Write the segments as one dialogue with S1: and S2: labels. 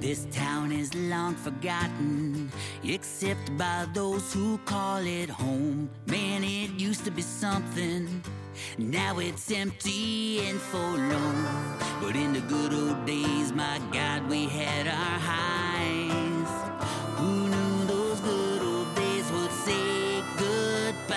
S1: This town is long forgotten, except by those who call it home. Man, it used to be something, now it's empty and forlorn. But in the good old days, my God, we had our highs. Who knew those good old days would say goodbye?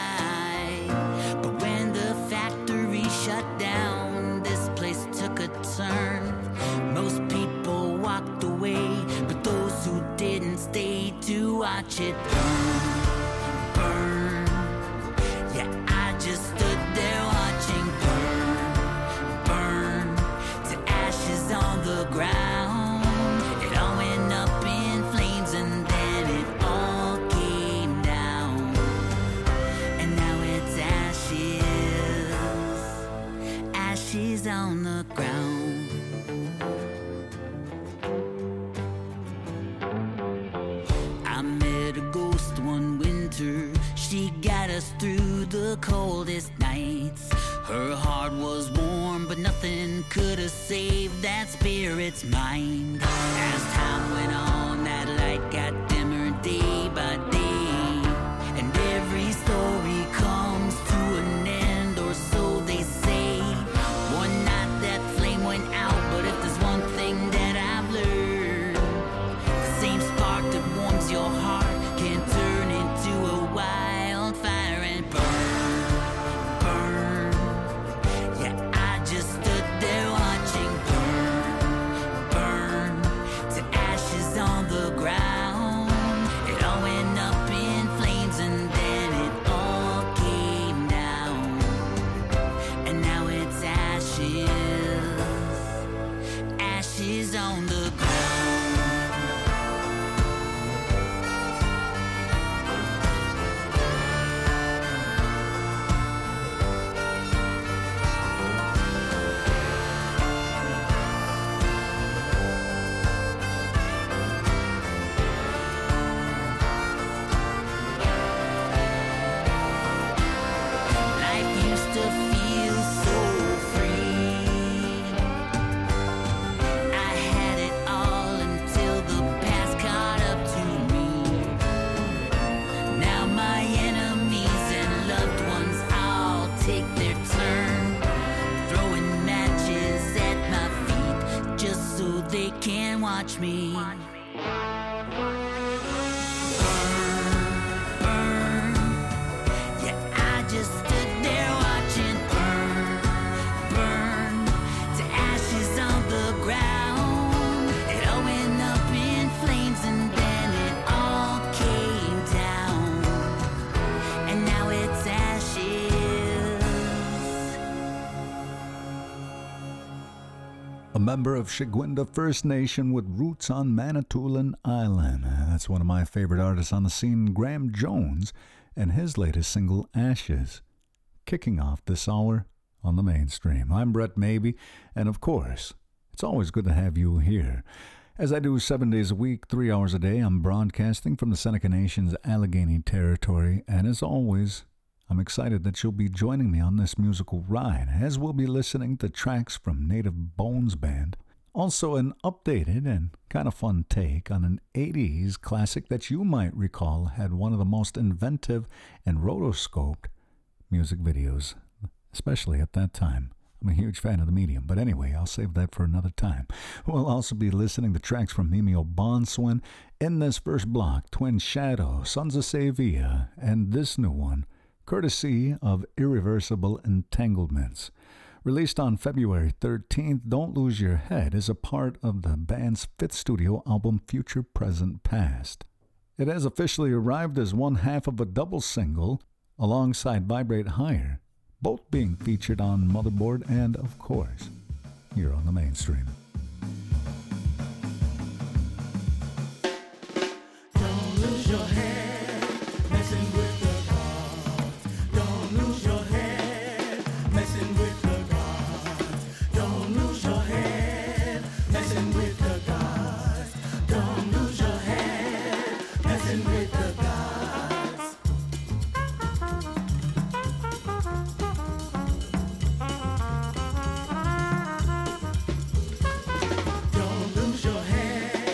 S1: But when the factory shut down, this place took a turn. Most people walked away, but those who didn't stay to watch it burn, burn. Yeah, I just stood there watching burn, burn, to ashes on the ground. It all went up in flames and then it all came down. And now it's ashes, ashes on the ground. She got us through the coldest nights. Her heart was warm, but nothing could have saved that spirit's mind. As time went on, that light got dimmer day by day, and every story comes to an end, or so they say. One night that flame went out, but if there's one thing that I've learned, the same spark that warms your heart can turn into a wildfire and burn, burn. Yeah, I just stood there watching burn, burn, to ashes on the ground. It all went up in flames and then it all came down. And now it's ashes, ashes on the ground. Watch me burn, burn. Yeah, I just stood there watching burn, burn, to ashes on the ground. It all went up in flames and then it all came down. And now it's ashes.
S2: A member of Chagwinda First Nation with roots on Manitoulin Island. That's one of my favorite artists on the scene, Graham Jones, and his latest single, Ashes, kicking off this hour on the mainstream. I'm Brett Mabey, and of course, it's always good to have you here. As I do 7 days a week, 3 hours a day, I'm broadcasting from the Seneca Nation's Allegheny Territory, and as always, I'm excited that you'll be joining me on this musical ride, as we'll be listening to tracks from Native Bones Band. Also, an updated and kind of fun take on an 80s classic that you might recall had one of the most inventive and rotoscoped music videos, especially at that time. I'm a huge fan of the medium, but anyway, I'll save that for another time. We'll also be listening to tracks from Mimi O'Bonswin in this first block, Twin Shadow, Sons of Sevilla, and this new one, courtesy of Irreversible Entanglements. Released on February 13th, Don't Lose Your Head is a part of the band's fifth studio album, Future, Present, Past. It has officially arrived as one half of a double single alongside Vibrate Higher, both being featured on Motherboard and, of course, here on the mainstream.
S3: Don't lose your head, messing with the gods. Don't lose your head, messing with the gods. Don't lose your head, messing with the gods. Don't lose your head, messing with the gods. Don't lose your head.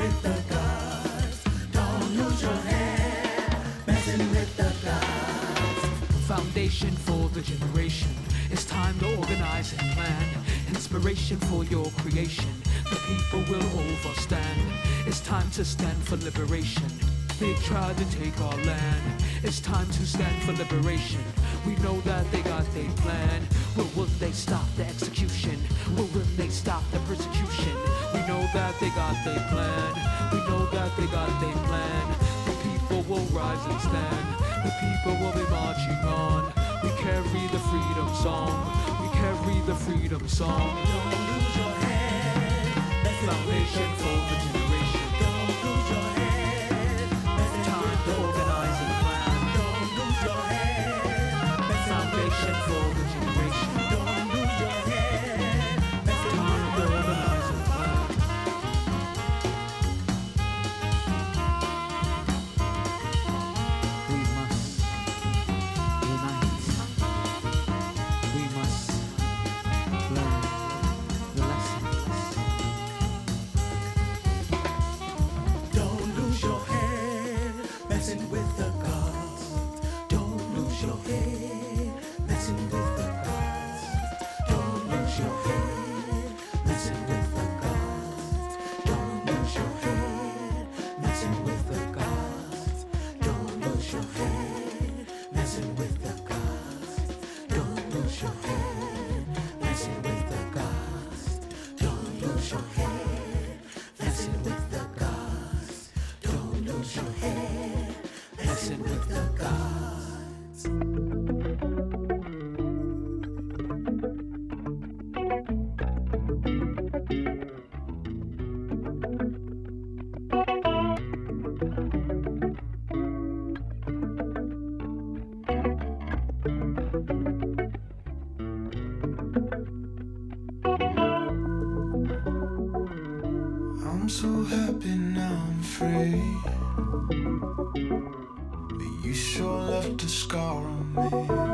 S3: with the gods. Don't lose your head messing with the gods.
S4: Foundation for the generation. It's time to organize and plan. Inspiration for your creation. The people will overstand. It's time to stand for liberation. They tried to take our land. It's time to stand for liberation. We know that they got their plan. But will they stop the execution? Or will they stop the persecution? We know that they got their plan. We know that they got their plan. The people will rise and stand. The people will be marching on. We carry the freedom song. We carry the freedom song.
S3: Don't lose your head messing
S4: Foundation
S3: with the
S4: for the
S3: gods.
S4: generation.
S3: Don't lose your head messing
S4: Time
S3: with
S4: to
S3: the
S4: organize and plan.
S3: gods. Don't lose your head messing
S4: Foundation
S3: with the
S4: for the generation.
S3: Don't lose your head messing
S4: Time
S3: with
S4: to
S3: the
S4: organize and plan. We must unite. We must learn the lessons.
S3: Don't lose your head messing with the gods. Don't lose your head messing with the gods. Don't lose your head messing with the gods. Don't lose your head messing with the gods. Don't lose your head messing with the gods. Don't lose your head messing with the gods. Don't lose your head messing with the gods. Don't lose your head messing with the gods.
S5: I'm so happy now I'm free. But you sure left a scar on me.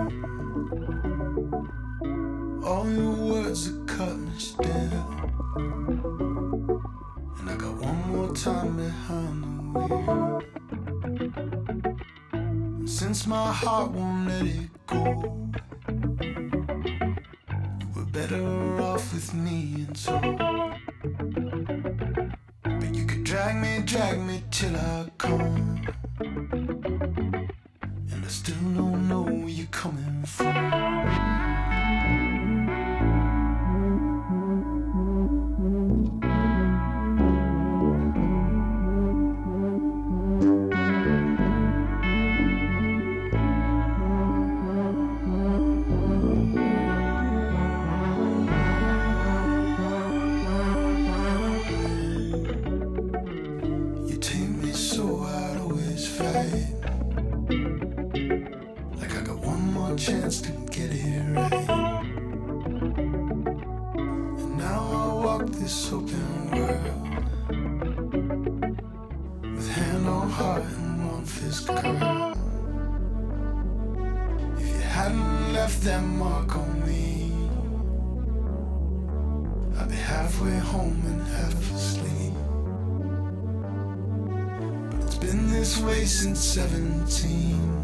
S5: All your words are cut me still. And I got one more time behind the wheel. And since my heart won't let it go, we're better off with me and so. But you could drag me till I come. And I still don't know where you're coming from. You take me so I'd always fight. Like I got one more chance to get it right. And now I walk this open world with hand on heart and one fist curl. If you hadn't left that mark on me, I'd be halfway home and half asleep. It's been this way since 17,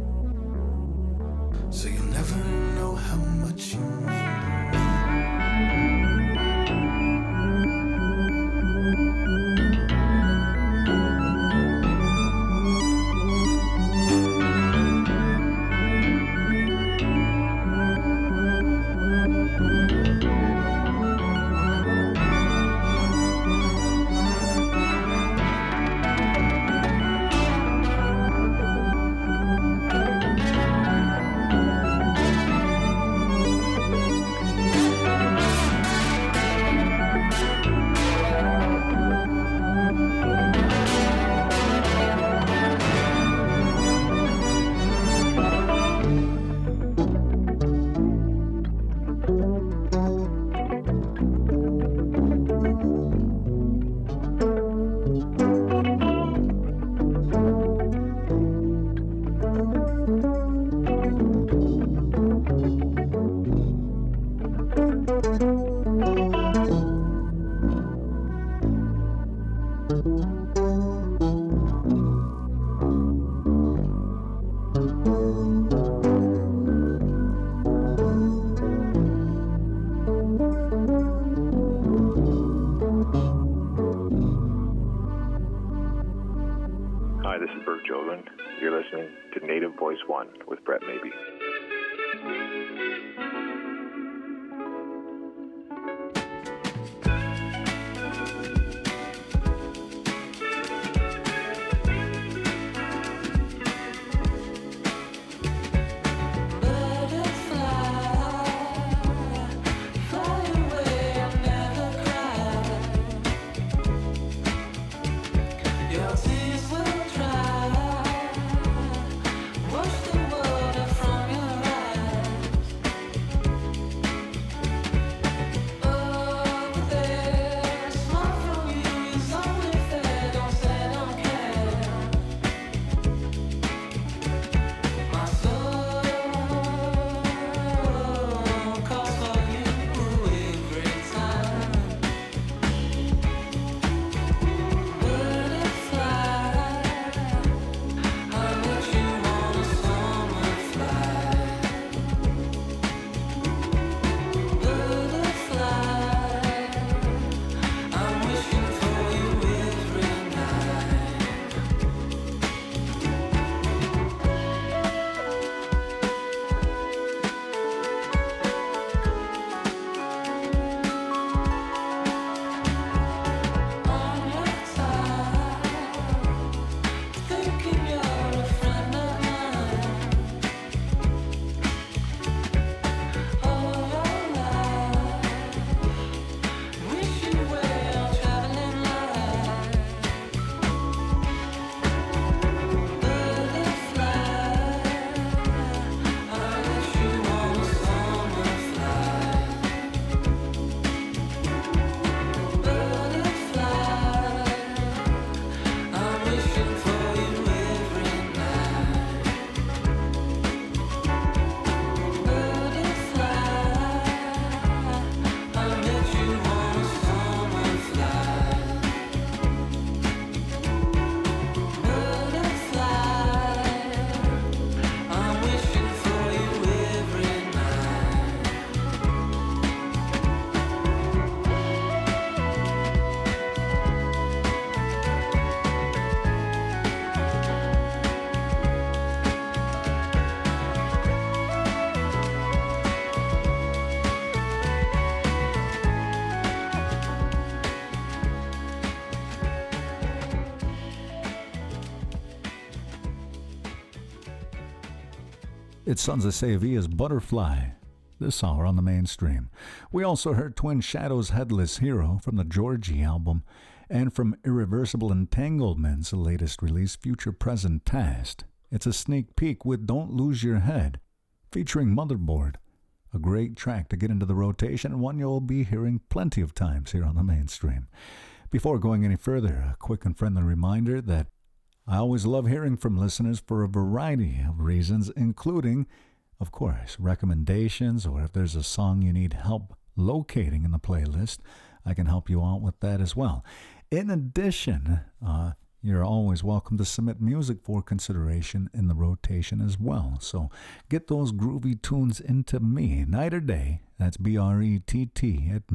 S5: so you'll never know how much you mean to me.
S6: Burke children. You're listening to Native Voice One with Brett Maybe.
S2: It's Sons of Sevilla's Butterfly, this hour on the mainstream. We also heard Twin Shadows' Headless Hero from the Georgie album, and from Irreversible Entanglement's latest release, Future Present Past. It's a sneak peek with Don't Lose Your Head, featuring Motherboard. A great track to get into the rotation, and one you'll be hearing plenty of times here on the mainstream. Before going any further, a quick and friendly reminder that I always love hearing from listeners for a variety of reasons, including, of course, recommendations, or if there's a song you need help locating in the playlist, I can help you out with that as well. In addition, you're always welcome to submit music for consideration in the rotation as well. So get those groovy tunes into me, night or day. That's BRETT at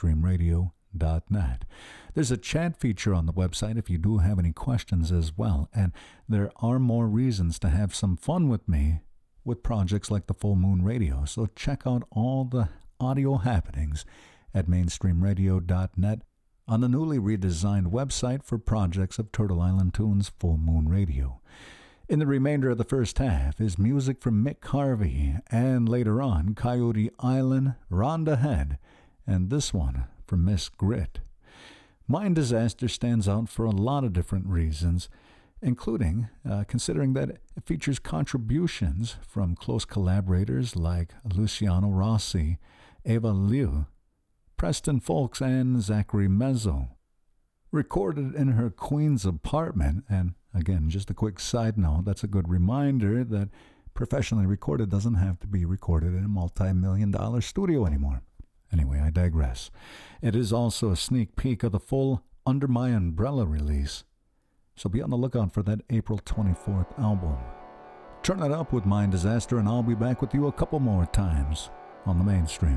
S2: mainstreamradio.net. There's a chat feature on the website if you do have any questions as well, and there are more reasons to have some fun with me with projects like the Full Moon Radio, so check out all the audio happenings at mainstreamradio.net on the newly redesigned website for projects of Turtle Island Tunes Full Moon Radio. In the remainder of the first half is music from Mick Harvey, and later on, Coyote Island, Rhonda Head, and this one from Miss Grit. Mind Disaster stands out for a lot of different reasons, including considering that it features contributions from close collaborators like Luciano Rossi, Eva Liu, Preston Folks, and Zachary Mezzo. Recorded in her Queen's apartment, and again, just a quick side note, that's a good reminder that professionally recorded doesn't have to be recorded in a multi-million-dollar studio anymore. Anyway, I digress. It is also a sneak peek of the full Under My Umbrella release, so be on the lookout for that April 24th album. Turn it up with Mind Disaster, and I'll be back with you a couple more times on the mainstream.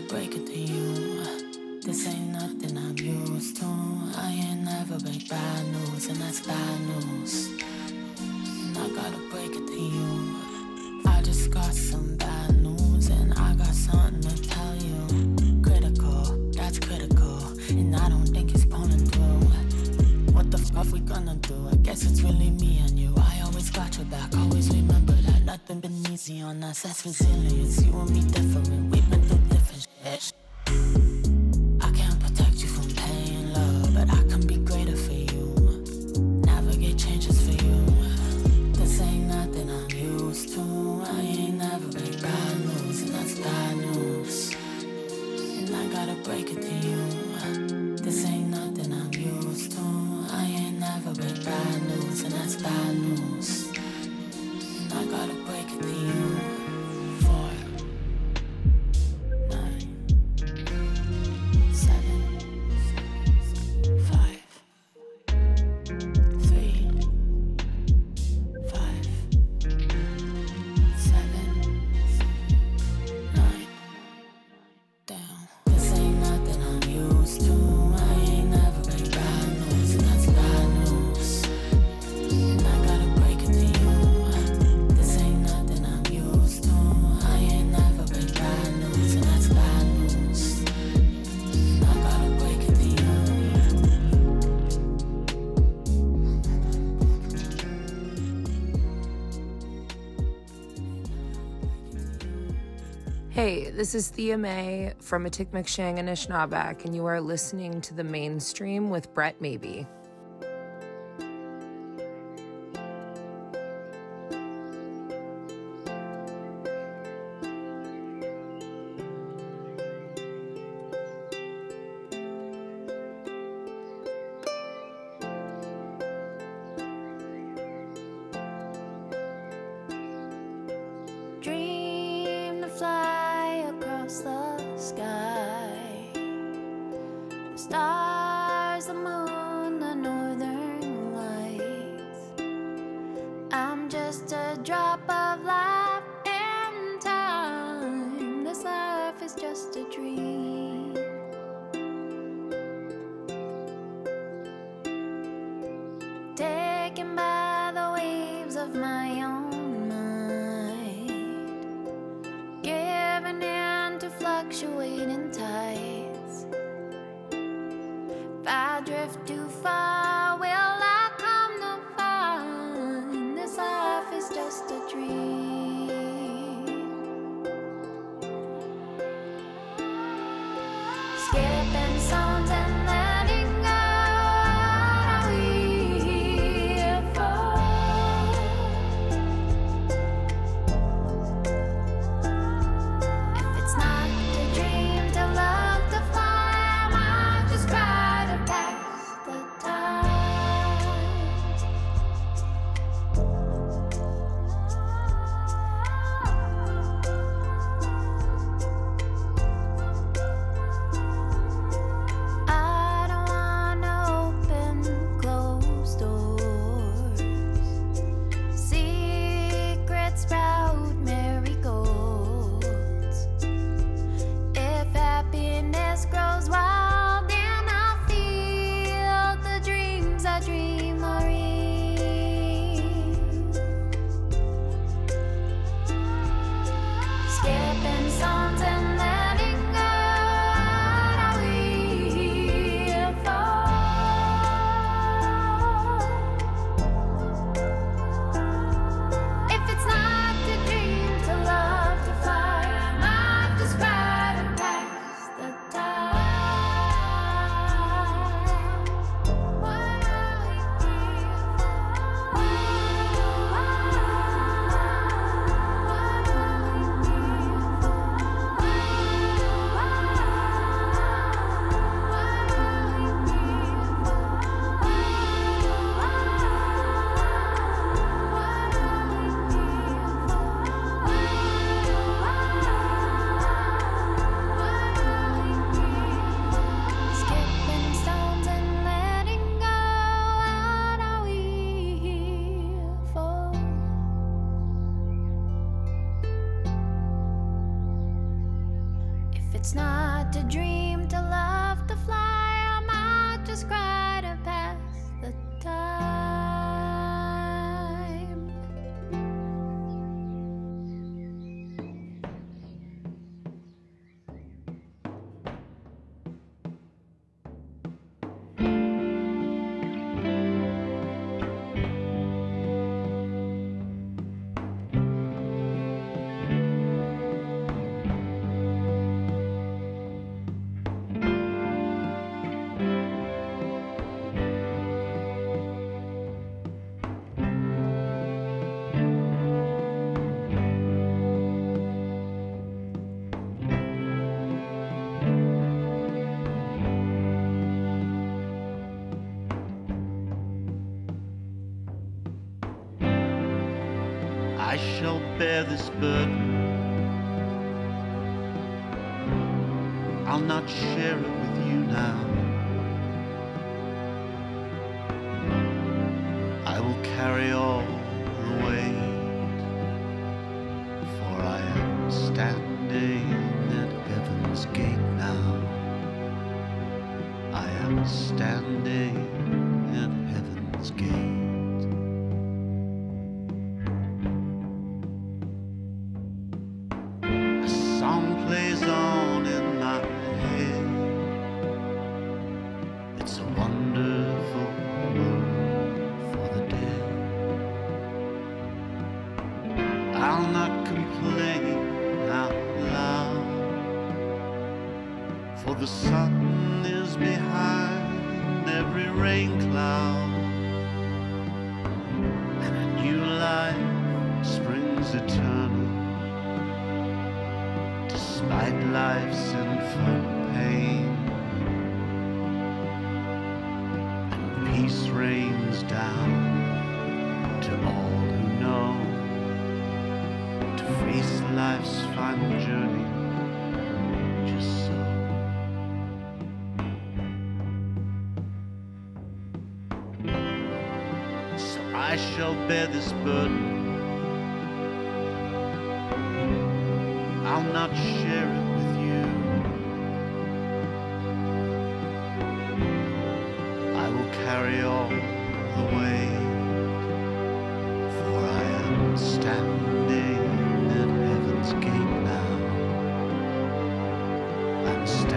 S7: break it to you. This ain't nothing I'm used to. I ain't never break bad news, and that's bad news. And I gotta break it to you. I just got some bad news, and I got something to tell you. Critical, that's critical, and I don't think it's pulling through. What the fuck we gonna do? I guess it's really me and you. I always got your back, always remember that. Nothing been easy on us, that's resilience. You and me different, we've been through different shit. I can't protect you from pain, love, but I can be greater for you. Navigate changes for you. This ain't nothing I'm used to. I ain't never break bad news, and that's bad news. And I gotta break it to you. This ain't nothing I'm used to. I ain't never break bad news, and that's bad news. And I gotta break it to you. 4, 9, 7, 5, 3, 5, 7, 9. Down. This ain't nothing I'm used to. I ain't never break bad news, and that's bad news. And I gotta break it to you. This ain't nothing I'm used to. I ain't never break bad news, and that's bad news. And I gotta break it to you.
S8: Hey, this is Thea Mae from Attikmeksheng and Anishinaabeg, and you are listening to The Mainstream with Brett Maybe.
S7: Dream to fly across the sky. The stars, the moon, the northern lights. I'm just a drop of life in time. This life is just a dream. Taken by the waves of my own mind, given in to fluctuating tides. If I drift too far, will I come to find this life is just a dream? Skipping songs and letting go. What are we here for? If it's not a dream to love to fly, I might just try to pass the time.
S9: it's not to dream, to love, to fly, I might just cry to pass the time.
S10: I shall bear this burden. I'll not share it with you now. I will carry all the weight, for I am standing at heaven's gate now. I am standing at heaven's gate. Plays on in my head. It's a wonderful world for the dead. I'll not complain out loud, for the sun is behind every rain cloud, and a new life springs eternal. Despite life's infinite pain, and peace rains down to all who know to face life's final journey just so. So I shall bear this burden. I'll not share it with you. I will carry all the weight, for I am standing at heaven's gate now. I'm standing